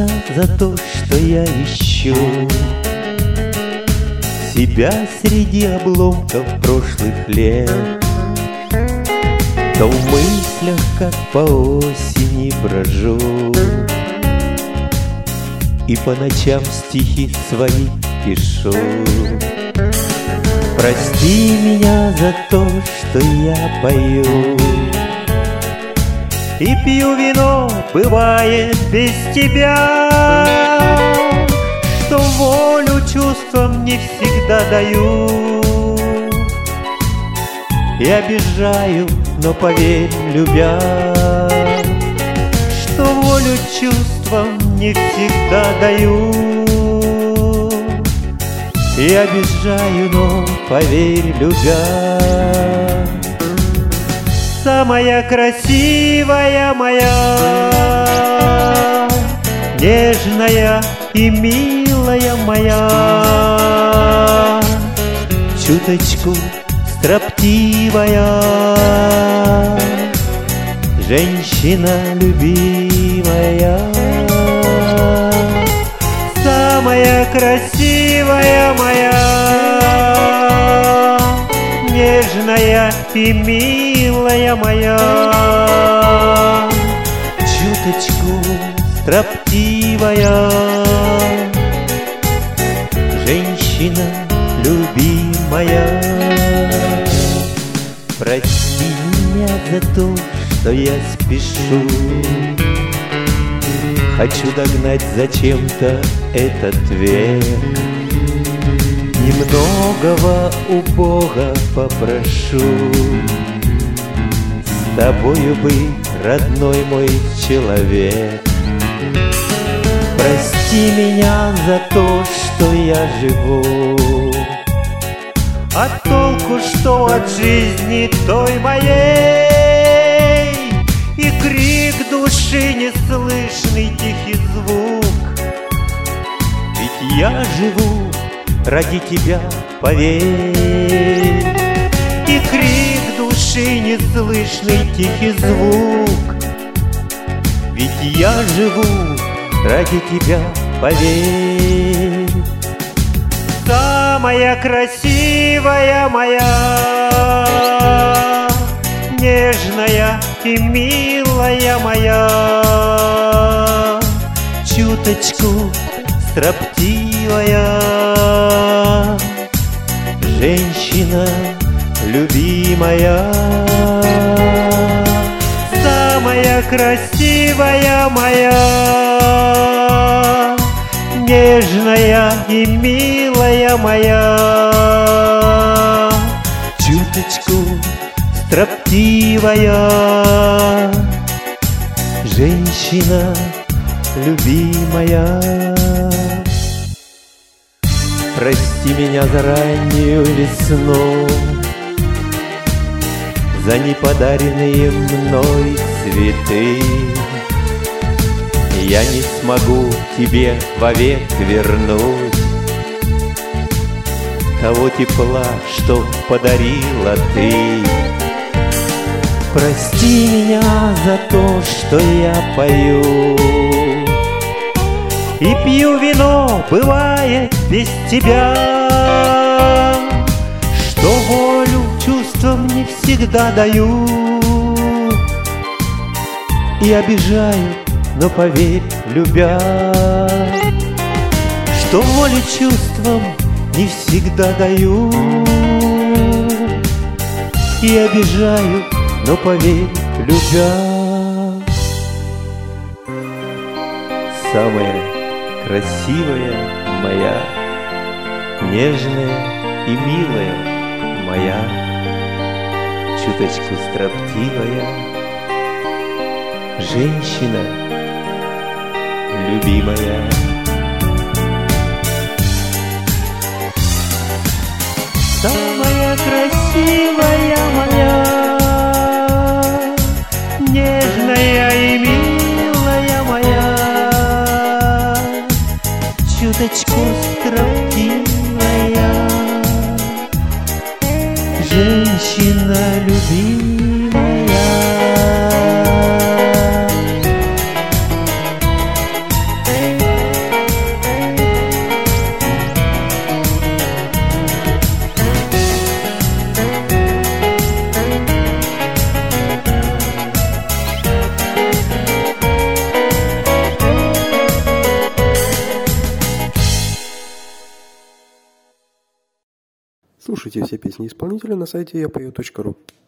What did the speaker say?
меня за то, что я ищу себя среди обломков прошлых лет. То в мыслях, как по осени брожу, и по ночам стихи свои пишу. Прости меня за то, что я пою и пью вино, бывает, без тебя, что волю чувствам не всегда даю. И обижаю, но поверь, любя, что волю чувствам не всегда даю. И обижаю, но поверь, любя. Самая красивая моя, нежная и милая моя, чуточку строптивая, женщина любимая. Самая красивая моя, нежная и милая моя, чуточку строптивая, женщина любимая. Прости меня за то, что я спешу, хочу догнать зачем-то этот век. Немногого у Бога попрошу, с тобою быть, родной мой человек. Прости меня за то, что я живу, а толку что от жизни той моей? И крик души неслышный тихий звук. Ведь я живу ради тебя, поверь. И крик души неслышный тихий звук. Ведь я живу ради тебя, поверь. Самая красивая моя, нежная и милая моя, чуточку строптивая, женщина любимая. Самая красивая моя, нежная и милая моя, чуточку строптивая, женщина любимая. Прости меня за раннюю весну, за неподаренные мной цветы. Я не смогу тебе вовек вернуть того тепла, что подарила ты. Прости меня за то, что я пою и пью вино, бывает, без тебя, что волю чувствам не всегда даю. И обижаю, но поверь, любя, что волю чувствам не всегда даю. И обижаю, но поверь, любя. Самая красивая моя, нежная и милая моя, чуточку строптивая, женщина любимая. Самая красивая моя, нежная и милая моя, чуточку строптивая, женщина любимая. Слушайте все песни исполнителя на сайте yapeo.ru.